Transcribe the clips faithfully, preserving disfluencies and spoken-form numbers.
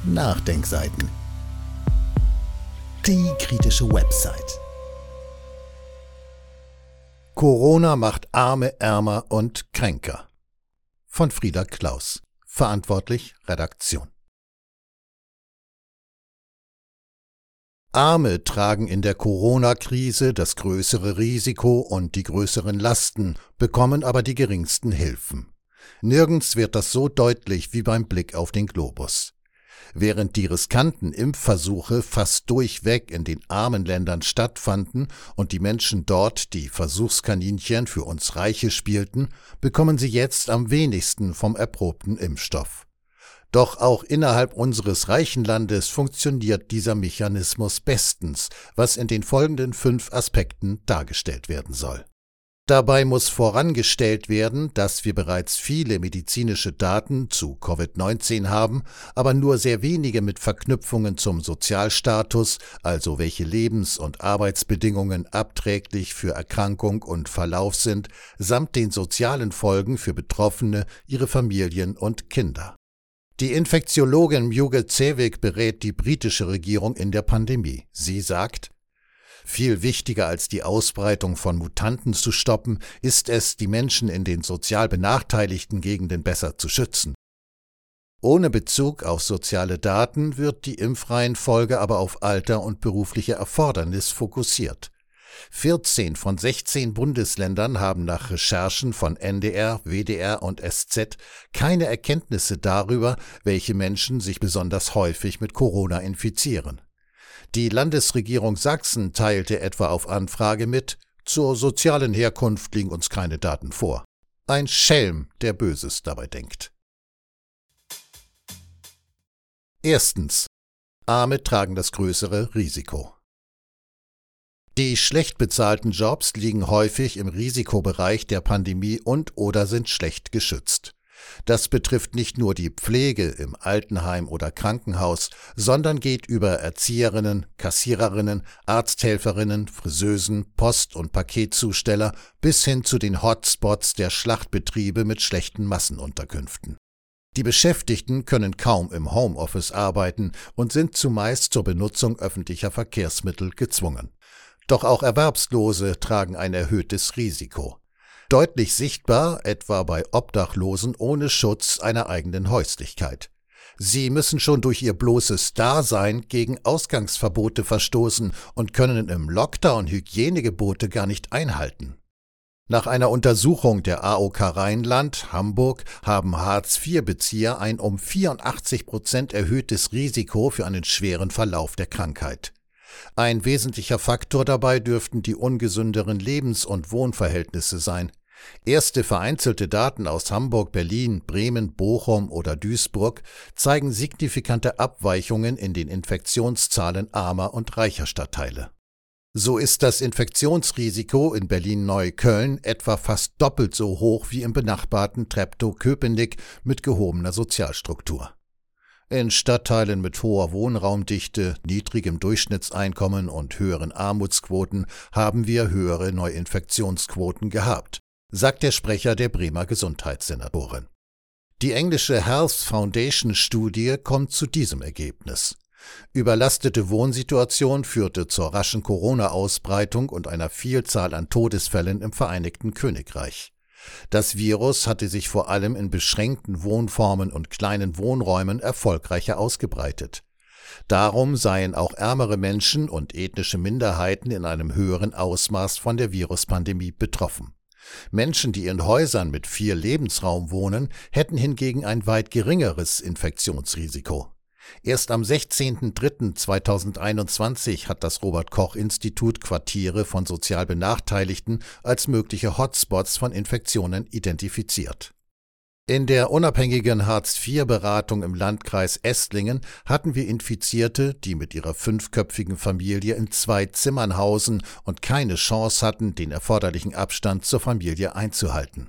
Nachdenkseiten. Die kritische Website. Corona macht Arme ärmer und kränker. Von Frieda Klaus. Verantwortlich Redaktion. Arme tragen in der Corona-Krise das größere Risiko und die größeren Lasten, bekommen aber die geringsten Hilfen. Nirgends wird das so deutlich wie beim Blick auf den Globus. Während die riskanten Impfversuche fast durchweg in den armen Ländern stattfanden und die Menschen dort die Versuchskaninchen für uns Reiche spielten, bekommen sie jetzt am wenigsten vom erprobten Impfstoff. Doch auch innerhalb unseres reichen Landes funktioniert dieser Mechanismus bestens, was in den folgenden fünf Aspekten dargestellt werden soll. Dabei muss vorangestellt werden, dass wir bereits viele medizinische Daten zu Covid neunzehn haben, aber nur sehr wenige mit Verknüpfungen zum Sozialstatus, also welche Lebens- und Arbeitsbedingungen abträglich für Erkrankung und Verlauf sind, samt den sozialen Folgen für Betroffene, ihre Familien und Kinder. Die Infektiologin Mjugge Cevic berät die britische Regierung in der Pandemie. Sie sagt: Viel wichtiger als die Ausbreitung von Mutanten zu stoppen, ist es, die Menschen in den sozial benachteiligten Gegenden besser zu schützen. Ohne Bezug auf soziale Daten wird die Impfreihenfolge aber auf Alter und berufliche Erfordernis fokussiert. vierzehn von sechzehn Bundesländern haben nach Recherchen von N D R, W D R und S Z keine Erkenntnisse darüber, welche Menschen sich besonders häufig mit Corona infizieren. Die Landesregierung Sachsen teilte etwa auf Anfrage mit: Zur sozialen Herkunft liegen uns keine Daten vor. Ein Schelm, der Böses dabei denkt. Erstens. Arme tragen das größere Risiko. Die schlecht bezahlten Jobs liegen häufig im Risikobereich der Pandemie und oder sind schlecht geschützt. Das betrifft nicht nur die Pflege im Altenheim oder Krankenhaus, sondern geht über Erzieherinnen, Kassiererinnen, Arzthelferinnen, Friseusen, Post- und Paketzusteller bis hin zu den Hotspots der Schlachtbetriebe mit schlechten Massenunterkünften. Die Beschäftigten können kaum im Homeoffice arbeiten und sind zumeist zur Benutzung öffentlicher Verkehrsmittel gezwungen. Doch auch Erwerbslose tragen ein erhöhtes Risiko. Deutlich sichtbar etwa bei Obdachlosen ohne Schutz einer eigenen Häuslichkeit. Sie müssen schon durch ihr bloßes Dasein gegen Ausgangsverbote verstoßen und können im Lockdown Hygienegebote gar nicht einhalten. Nach einer Untersuchung der A O K Rheinland, Hamburg, haben Hartz-vier-Bezieher ein um vierundachtzig Prozent erhöhtes Risiko für einen schweren Verlauf der Krankheit. Ein wesentlicher Faktor dabei dürften die ungesünderen Lebens- und Wohnverhältnisse sein. Erste vereinzelte Daten aus Hamburg, Berlin, Bremen, Bochum oder Duisburg zeigen signifikante Abweichungen in den Infektionszahlen armer und reicher Stadtteile. So ist das Infektionsrisiko in Berlin-Neukölln etwa fast doppelt so hoch wie im benachbarten Treptow-Köpenick mit gehobener Sozialstruktur. In Stadtteilen mit hoher Wohnraumdichte, niedrigem Durchschnittseinkommen und höheren Armutsquoten haben wir höhere Neuinfektionsquoten gehabt, sagt der Sprecher der Bremer Gesundheitssenatorin. Die englische Health Foundation Studie kommt zu diesem Ergebnis. Überlastete Wohnsituation führte zur raschen Corona-Ausbreitung und einer Vielzahl an Todesfällen im Vereinigten Königreich. Das Virus hatte sich vor allem in beschränkten Wohnformen und kleinen Wohnräumen erfolgreicher ausgebreitet. Darum seien auch ärmere Menschen und ethnische Minderheiten in einem höheren Ausmaß von der Viruspandemie betroffen. Menschen, die in Häusern mit viel Lebensraum wohnen, hätten hingegen ein weit geringeres Infektionsrisiko. Erst am sechzehnten dritten zweitausendeinundzwanzig hat das Robert-Koch-Institut Quartiere von sozial Benachteiligten als mögliche Hotspots von Infektionen identifiziert. In der unabhängigen Hartz-vier-Beratung im Landkreis Esslingen hatten wir Infizierte, die mit ihrer fünfköpfigen Familie in zwei Zimmern hausen und keine Chance hatten, den erforderlichen Abstand zur Familie einzuhalten.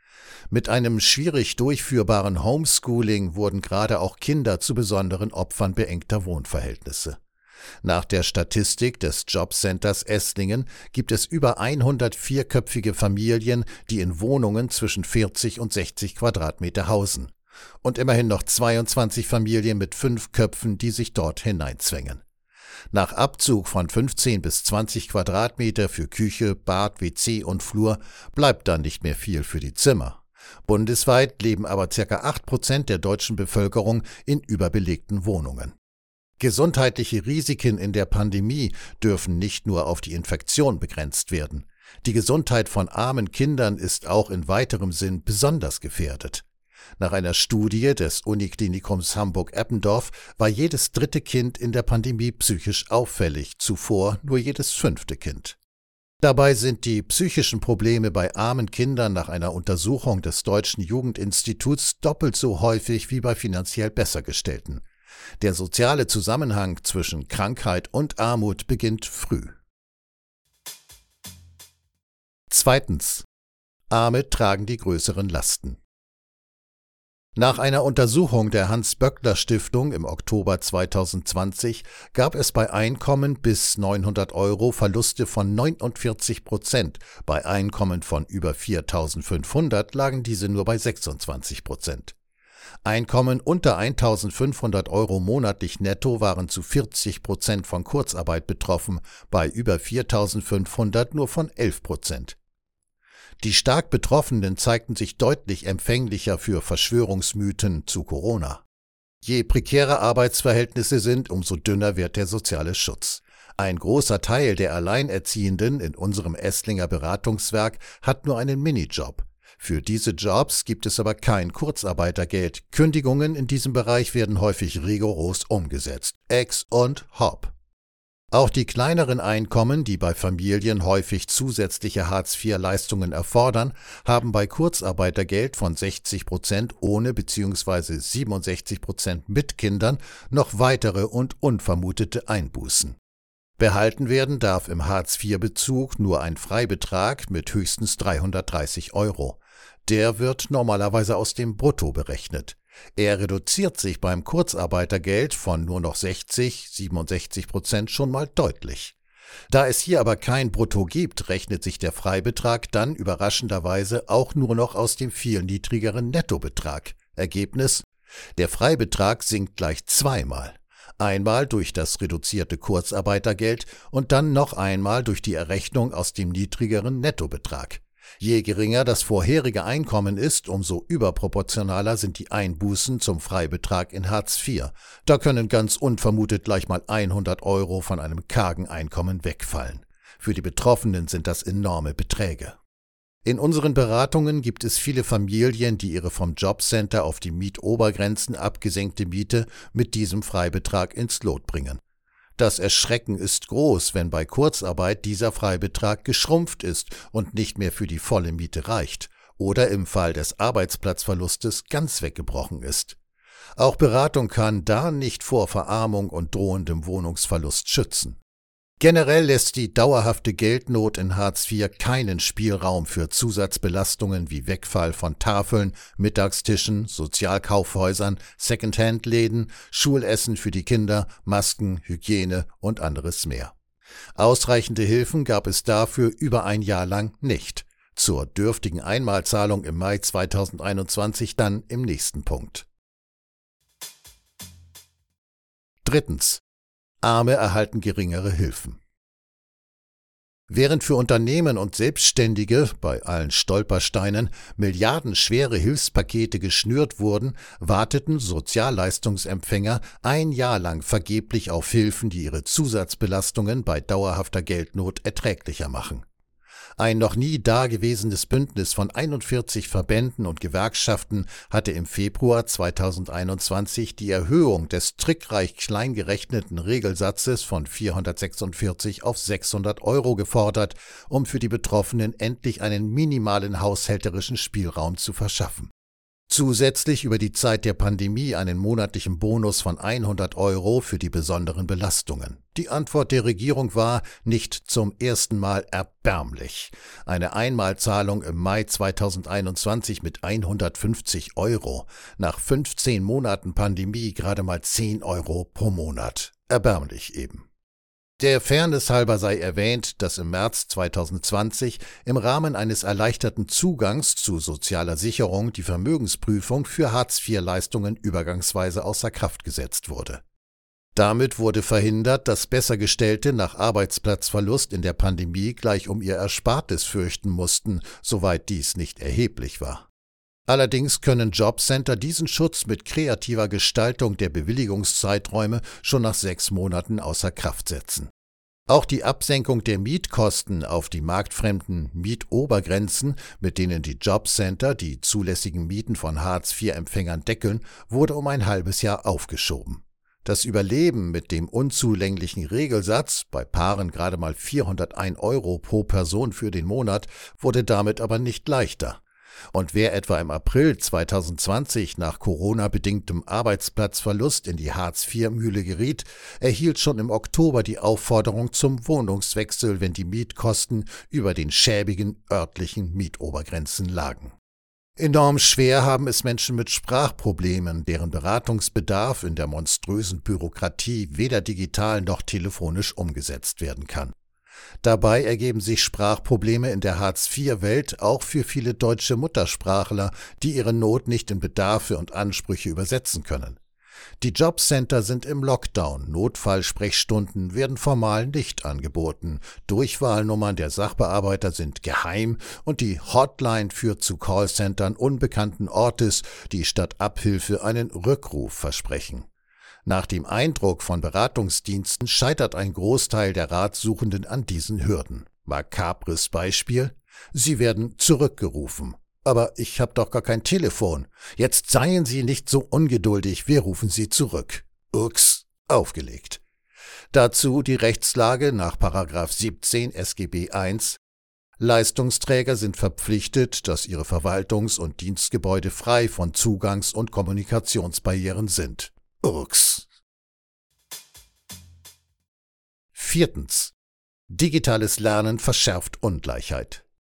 Mit einem schwierig durchführbaren Homeschooling wurden gerade auch Kinder zu besonderen Opfern beengter Wohnverhältnisse. Nach der Statistik des Jobcenters Esslingen gibt es über hundert vierköpfige Familien, die in Wohnungen zwischen vierzig und sechzig Quadratmeter hausen. Und immerhin noch zweiundzwanzig Familien mit fünf Köpfen, die sich dort hineinzwängen. Nach Abzug von fünfzehn bis zwanzig Quadratmeter für Küche, Bad, W C und Flur bleibt dann nicht mehr viel für die Zimmer. Bundesweit leben aber ca. acht Prozent der deutschen Bevölkerung in überbelegten Wohnungen. Gesundheitliche Risiken in der Pandemie dürfen nicht nur auf die Infektion begrenzt werden. Die Gesundheit von armen Kindern ist auch in weiterem Sinn besonders gefährdet. Nach einer Studie des Uniklinikums Hamburg-Eppendorf war jedes dritte Kind in der Pandemie psychisch auffällig, zuvor nur jedes fünfte Kind. Dabei sind die psychischen Probleme bei armen Kindern nach einer Untersuchung des Deutschen Jugendinstituts doppelt so häufig wie bei finanziell Bessergestellten. Der soziale Zusammenhang zwischen Krankheit und Armut beginnt früh. Zweitens. Arme tragen die größeren Lasten. Nach einer Untersuchung der Hans-Böckler-Stiftung im Oktober zweitausendzwanzig gab es bei Einkommen bis neunhundert Euro Verluste von neunundvierzig Prozent, bei Einkommen von über viertausendfünfhundert lagen diese nur bei sechsundzwanzig Prozent. Einkommen unter eintausendfünfhundert Euro monatlich netto waren zu vierzig Prozent von Kurzarbeit betroffen, bei über viertausendfünfhundert nur von elf Prozent. Die stark Betroffenen zeigten sich deutlich empfänglicher für Verschwörungsmythen zu Corona. Je prekärer Arbeitsverhältnisse sind, umso dünner wird der soziale Schutz. Ein großer Teil der Alleinerziehenden in unserem Esslinger Beratungswerk hat nur einen Minijob. Für diese Jobs gibt es aber kein Kurzarbeitergeld. Kündigungen in diesem Bereich werden häufig rigoros umgesetzt. Ex und Hop. Auch die kleineren Einkommen, die bei Familien häufig zusätzliche Hartz vier Leistungen erfordern, haben bei Kurzarbeitergeld von sechzig Prozent ohne bzw. siebenundsechzig Prozent mit Kindern noch weitere und unvermutete Einbußen. Behalten werden darf im Hartz vier Bezug nur ein Freibetrag mit höchstens dreihundertdreißig Euro. Der wird normalerweise aus dem Brutto berechnet. Er reduziert sich beim Kurzarbeitergeld von nur noch sechzig, siebenundsechzig Prozent schon mal deutlich. Da es hier aber kein Brutto gibt, rechnet sich der Freibetrag dann überraschenderweise auch nur noch aus dem viel niedrigeren Nettobetrag. Ergebnis: Der Freibetrag sinkt gleich zweimal. Einmal durch das reduzierte Kurzarbeitergeld und dann noch einmal durch die Errechnung aus dem niedrigeren Nettobetrag. Je geringer das vorherige Einkommen ist, umso überproportionaler sind die Einbußen zum Freibetrag in Hartz vier. Da können ganz unvermutet gleich mal hundert Euro von einem kargen Einkommen wegfallen. Für die Betroffenen sind das enorme Beträge. In unseren Beratungen gibt es viele Familien, die ihre vom Jobcenter auf die Mietobergrenzen abgesenkte Miete mit diesem Freibetrag ins Lot bringen. Das Erschrecken ist groß, wenn bei Kurzarbeit dieser Freibetrag geschrumpft ist und nicht mehr für die volle Miete reicht oder im Fall des Arbeitsplatzverlustes ganz weggebrochen ist. Auch Beratung kann da nicht vor Verarmung und drohendem Wohnungsverlust schützen. Generell lässt die dauerhafte Geldnot in Hartz vier keinen Spielraum für Zusatzbelastungen wie Wegfall von Tafeln, Mittagstischen, Sozialkaufhäusern, Secondhand-Läden, Schulessen für die Kinder, Masken, Hygiene und anderes mehr. Ausreichende Hilfen gab es dafür über ein Jahr lang nicht. Zur dürftigen Einmalzahlung im Mai zweitausendeinundzwanzig dann im nächsten Punkt. Drittens. Arme erhalten geringere Hilfen. Während für Unternehmen und Selbstständige bei allen Stolpersteinen milliardenschwere Hilfspakete geschnürt wurden, warteten Sozialleistungsempfänger ein Jahr lang vergeblich auf Hilfen, die ihre Zusatzbelastungen bei dauerhafter Geldnot erträglicher machen. Ein noch nie dagewesenes Bündnis von einundvierzig Verbänden und Gewerkschaften hatte im Februar zweitausendeinundzwanzig die Erhöhung des trickreich klein gerechneten Regelsatzes von vierhundertsechsundvierzig auf sechshundert Euro gefordert, um für die Betroffenen endlich einen minimalen haushälterischen Spielraum zu verschaffen. Zusätzlich über die Zeit der Pandemie einen monatlichen Bonus von hundert Euro für die besonderen Belastungen. Die Antwort der Regierung war nicht zum ersten Mal erbärmlich. Eine Einmalzahlung im Mai zweitausendeinundzwanzig mit hundertfünfzig Euro. Nach fünfzehn Monaten Pandemie gerade mal zehn Euro pro Monat. Erbärmlich eben. Der Fairness halber sei erwähnt, dass im März zweitausendzwanzig im Rahmen eines erleichterten Zugangs zu sozialer Sicherung die Vermögensprüfung für Hartz vier Leistungen übergangsweise außer Kraft gesetzt wurde. Damit wurde verhindert, dass Bessergestellte nach Arbeitsplatzverlust in der Pandemie gleich um ihr Erspartes fürchten mussten, soweit dies nicht erheblich war. Allerdings können Jobcenter diesen Schutz mit kreativer Gestaltung der Bewilligungszeiträume schon nach sechs Monaten außer Kraft setzen. Auch die Absenkung der Mietkosten auf die marktfremden Mietobergrenzen, mit denen die Jobcenter die zulässigen Mieten von Hartz vier Empfängern deckeln, wurde um ein halbes Jahr aufgeschoben. Das Überleben mit dem unzulänglichen Regelsatz, bei Paaren gerade mal vierhunderteins Euro pro Person für den Monat, wurde damit aber nicht leichter. Und wer etwa im April zweitausendzwanzig nach Corona-bedingtem Arbeitsplatzverlust in die Hartz vier Mühle geriet, erhielt schon im Oktober die Aufforderung zum Wohnungswechsel, wenn die Mietkosten über den schäbigen örtlichen Mietobergrenzen lagen. Enorm schwer haben es Menschen mit Sprachproblemen, deren Beratungsbedarf in der monströsen Bürokratie weder digital noch telefonisch umgesetzt werden kann. Dabei ergeben sich Sprachprobleme in der Hartz vier Welt auch für viele deutsche Muttersprachler, die ihre Not nicht in Bedarfe und Ansprüche übersetzen können. Die Jobcenter sind im Lockdown, Notfallsprechstunden werden formal nicht angeboten, Durchwahlnummern der Sachbearbeiter sind geheim und die Hotline führt zu Callcentern unbekannten Ortes, die statt Abhilfe einen Rückruf versprechen. Nach dem Eindruck von Beratungsdiensten scheitert ein Großteil der Ratsuchenden an diesen Hürden. Makabres Beispiel: Sie werden zurückgerufen. Aber ich habe doch gar kein Telefon. Jetzt seien Sie nicht so ungeduldig, wir rufen Sie zurück. Ups, aufgelegt. Dazu die Rechtslage nach Paragraph siebzehn S G B eins. Leistungsträger sind verpflichtet, dass ihre Verwaltungs- und Dienstgebäude frei von Zugangs- und Kommunikationsbarrieren sind. Urks. Viertens. Digitales Lernen verschärft Ungleichheit.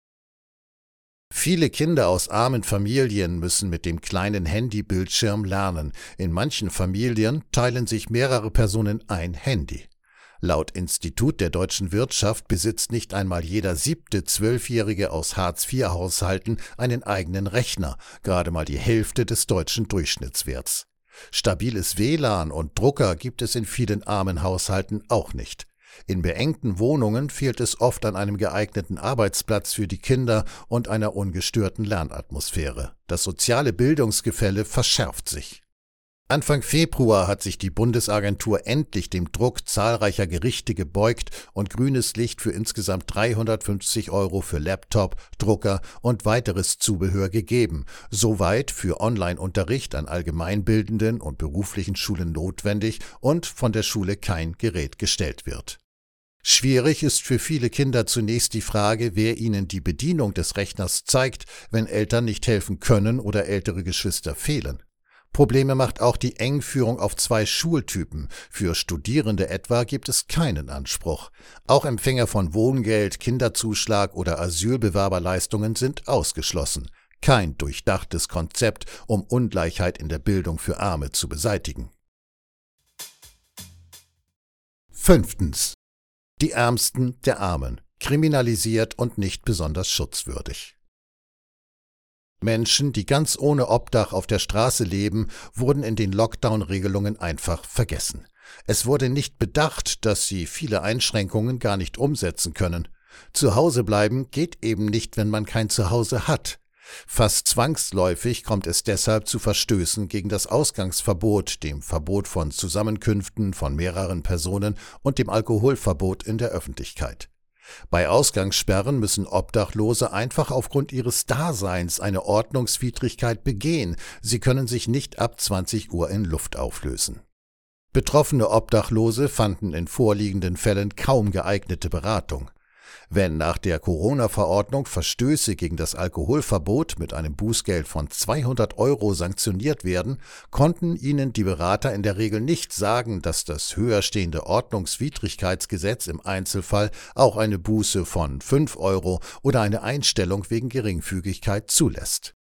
Viele Kinder aus armen Familien müssen mit dem kleinen Handybildschirm lernen. In manchen Familien teilen sich mehrere Personen ein Handy. Laut Institut der deutschen Wirtschaft besitzt nicht einmal jeder siebte Zwölfjährige aus Hartz vier Haushalten einen eigenen Rechner, gerade mal die Hälfte des deutschen Durchschnittswerts. Stabiles W L A N und Drucker gibt es in vielen armen Haushalten auch nicht. In beengten Wohnungen fehlt es oft an einem geeigneten Arbeitsplatz für die Kinder und einer ungestörten Lernatmosphäre. Das soziale Bildungsgefälle verschärft sich. Anfang Februar hat sich die Bundesagentur endlich dem Druck zahlreicher Gerichte gebeugt und grünes Licht für insgesamt dreihundertfünfzig Euro für Laptop, Drucker und weiteres Zubehör gegeben. Soweit für Online-Unterricht an allgemeinbildenden und beruflichen Schulen notwendig und von der Schule kein Gerät gestellt wird. Schwierig ist für viele Kinder zunächst die Frage, wer ihnen die Bedienung des Rechners zeigt, wenn Eltern nicht helfen können oder ältere Geschwister fehlen. Probleme macht auch die Engführung auf zwei Schultypen. Für Studierende etwa gibt es keinen Anspruch. Auch Empfänger von Wohngeld, Kinderzuschlag oder Asylbewerberleistungen sind ausgeschlossen. Kein durchdachtes Konzept, um Ungleichheit in der Bildung für Arme zu beseitigen. Fünftens. Die Ärmsten der Armen, kriminalisiert und nicht besonders schutzwürdig. Menschen, die ganz ohne Obdach auf der Straße leben, wurden in den Lockdown-Regelungen einfach vergessen. Es wurde nicht bedacht, dass sie viele Einschränkungen gar nicht umsetzen können. Zu Hause bleiben geht eben nicht, wenn man kein Zuhause hat. Fast zwangsläufig kommt es deshalb zu Verstößen gegen das Ausgangsverbot, dem Verbot von Zusammenkünften von mehreren Personen und dem Alkoholverbot in der Öffentlichkeit. Bei Ausgangssperren müssen Obdachlose einfach aufgrund ihres Daseins eine Ordnungswidrigkeit begehen. Sie können sich nicht ab zwanzig Uhr in Luft auflösen. Betroffene Obdachlose fanden in vorliegenden Fällen kaum geeignete Beratung. Wenn nach der Corona-Verordnung Verstöße gegen das Alkoholverbot mit einem Bußgeld von zweihundert Euro sanktioniert werden, konnten ihnen die Berater in der Regel nicht sagen, dass das höher stehende Ordnungswidrigkeitsgesetz im Einzelfall auch eine Buße von fünf Euro oder eine Einstellung wegen Geringfügigkeit zulässt.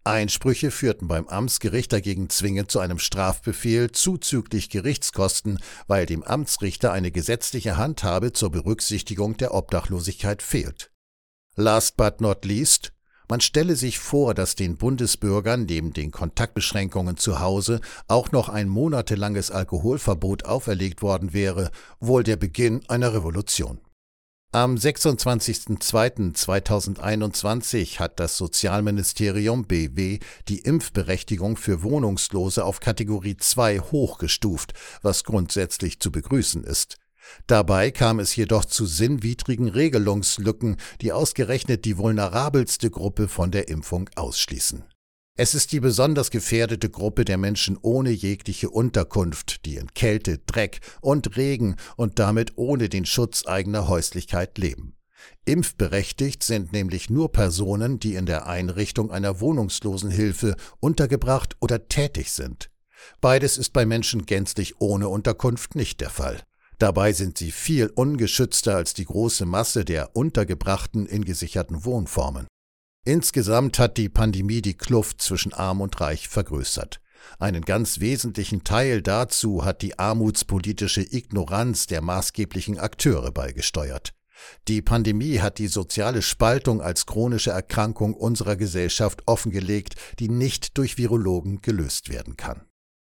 Einsprüche führten beim Amtsgericht dagegen zwingend zu einem Strafbefehl zuzüglich Gerichtskosten, weil dem Amtsrichter eine gesetzliche Handhabe zur Berücksichtigung der Obdachlosigkeit fehlt. Last but not least: Man stelle sich vor, dass den Bundesbürgern neben den Kontaktbeschränkungen zu Hause auch noch ein monatelanges Alkoholverbot auferlegt worden wäre, wohl der Beginn einer Revolution. Am sechsundzwanzigsten zweiten zweitausendeinundzwanzig hat das Sozialministerium B W die Impfberechtigung für Wohnungslose auf Kategorie zwei hochgestuft, was grundsätzlich zu begrüßen ist. Dabei kam es jedoch zu sinnwidrigen Regelungslücken, die ausgerechnet die vulnerabelste Gruppe von der Impfung ausschließen. Es ist die besonders gefährdete Gruppe der Menschen ohne jegliche Unterkunft, die in Kälte, Dreck und Regen und damit ohne den Schutz eigener Häuslichkeit leben. Impfberechtigt sind nämlich nur Personen, die in der Einrichtung einer Wohnungslosenhilfe untergebracht oder tätig sind. Beides ist bei Menschen gänzlich ohne Unterkunft nicht der Fall. Dabei sind sie viel ungeschützter als die große Masse der Untergebrachten in gesicherten Wohnformen. Insgesamt hat die Pandemie die Kluft zwischen Arm und Reich vergrößert. Einen ganz wesentlichen Teil dazu hat die armutspolitische Ignoranz der maßgeblichen Akteure beigesteuert. Die Pandemie hat die soziale Spaltung als chronische Erkrankung unserer Gesellschaft offengelegt, die nicht durch Virologen gelöst werden kann.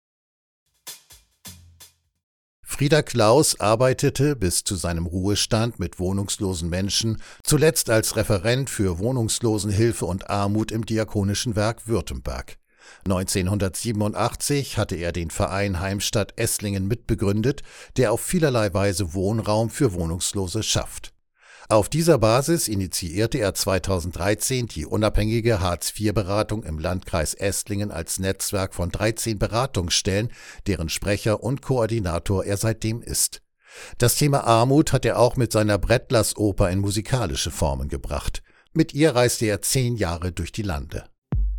Frieder Klaus arbeitete bis zu seinem Ruhestand mit wohnungslosen Menschen, zuletzt als Referent für Wohnungslosenhilfe und Armut im Diakonischen Werk Württemberg. neunzehnhundertsiebenundachtzig hatte er den Verein Heimstatt Esslingen mitbegründet, der auf vielerlei Weise Wohnraum für Wohnungslose schafft. Auf dieser Basis initiierte er zweitausenddreizehn die unabhängige Hartz vier Beratung im Landkreis Esslingen als Netzwerk von dreizehn Beratungsstellen, deren Sprecher und Koordinator er seitdem ist. Das Thema Armut hat er auch mit seiner Brettlers-Oper in musikalische Formen gebracht. Mit ihr reiste er zehn Jahre durch die Lande.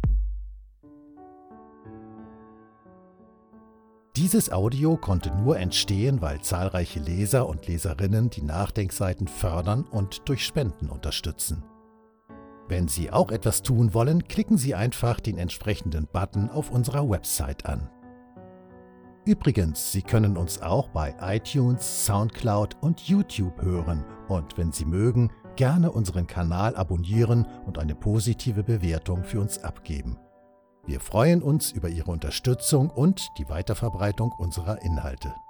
Dieses Audio konnte nur entstehen, weil zahlreiche Leser und Leserinnen die Nachdenkseiten fördern und durch Spenden unterstützen. Wenn Sie auch etwas tun wollen, klicken Sie einfach den entsprechenden Button auf unserer Website an. Übrigens, Sie können uns auch bei iTunes, Soundcloud und YouTube hören und wenn Sie mögen, gerne unseren Kanal abonnieren und eine positive Bewertung für uns abgeben. Wir freuen uns über Ihre Unterstützung und die Weiterverbreitung unserer Inhalte.